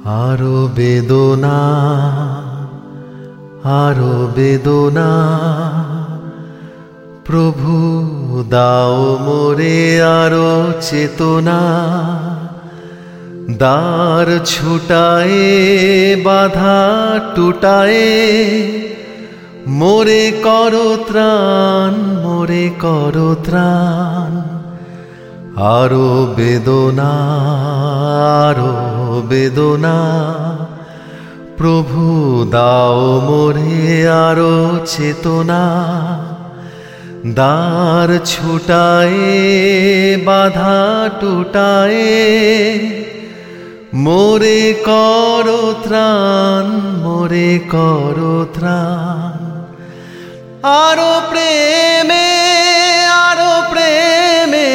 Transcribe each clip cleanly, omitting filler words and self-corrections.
আরো বেদনা, আরো বেদনা, প্রভু দাও মোরে আরো চেতনা। দ্বার ছুটায়ে বাধা টুটায়ে, মোরে করো ত্রাণ, মোরে করো ত্রাণ। আরো বেদনা, আরো বেদনা, প্রভু দাও মোরে আরো চেতনা। দ্বার ছুটায়ে বাধা টুটায়ে, মোরে করো ত্রাণ, মোরে করো ত্রাণ। আরো প্রেমে, আরো প্রেমে,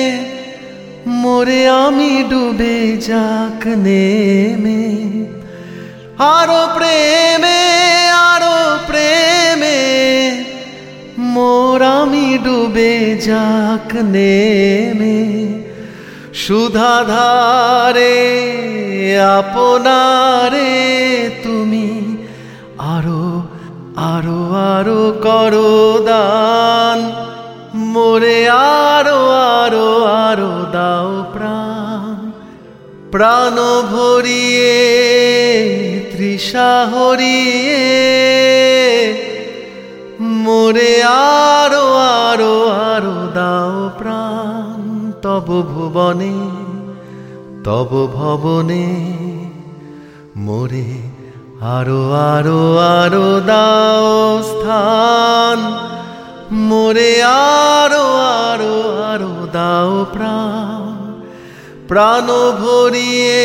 মোরে আমি ডুবে যাক নেমে। আরো প্রেমে, আরো প্রেমে, মোর আমি ডুবে যাক নেমে। সুধাধারে আপনারে তুমি আরো আরো আরো করো দান, মোরে আরো আরো আরো দাও প্রাণ। প্রাণ ভরিয়ে তৃষা হরিয়ে, মোরে আরো আরো আরো দাও প্রাণ। তব ভুবনে তব ভবনে, মোরে আরো আরো আরো দাও স্থান। মোরে আরো আরো আরো দাও প্রাণ। প্রাণ ভরিয়ে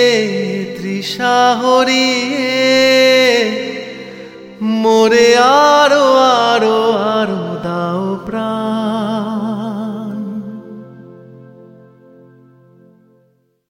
তৃষা হরিয়ে, মোরে